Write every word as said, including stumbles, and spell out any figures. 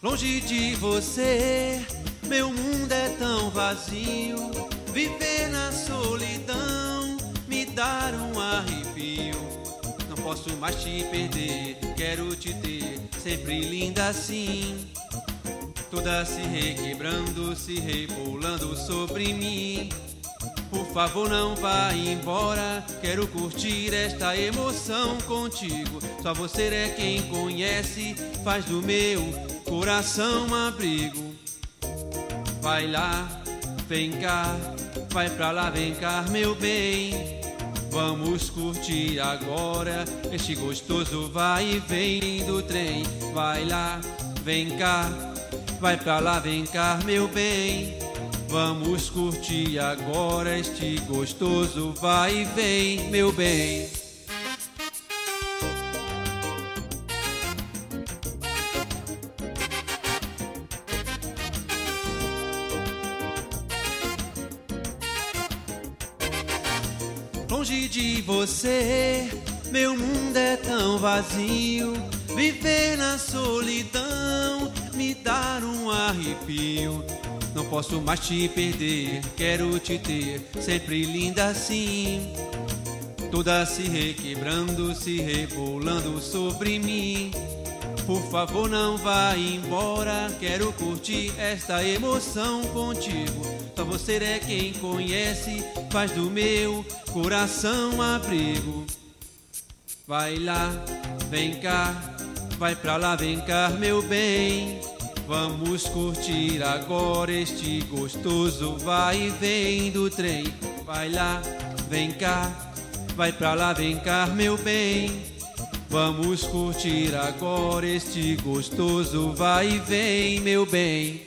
Longe de você, meu mundo é tão vazio. Viver na solidão me dá um arrepio. Não posso mais te perder, quero te ter sempre linda assim. Toda se requebrando, se rebolando sobre mim. Por favor, não vá embora, quero curtir esta emoção contigo. Só você é quem conhece, faz do meu coração um abrigo. Vai lá, vem cá, vai pra lá, vem cá, meu bem. Vamos curtir agora este gostoso vai e vem do trem. Vai lá, vem cá, vai pra lá, vem cá, meu bem. Vamos curtir agora este gostoso vai e vem, meu bem. Longe de você, meu mundo é tão vazio. Viver na solidão me dá um arrepio. Não posso mais te perder, quero te ter sempre linda assim. Toda se requebrando, se rebolando sobre mim. Por favor, não vá embora, quero curtir esta emoção contigo. Só você é quem conhece, faz do meu coração abrigo. Vai lá, vem cá, vai pra lá, vem cá, meu bem. Vamos curtir agora este gostoso vai e vem do trem. Vai lá, vem cá, vai pra lá, vem cá, meu bem. Vamos curtir agora este gostoso vai e vem, meu bem.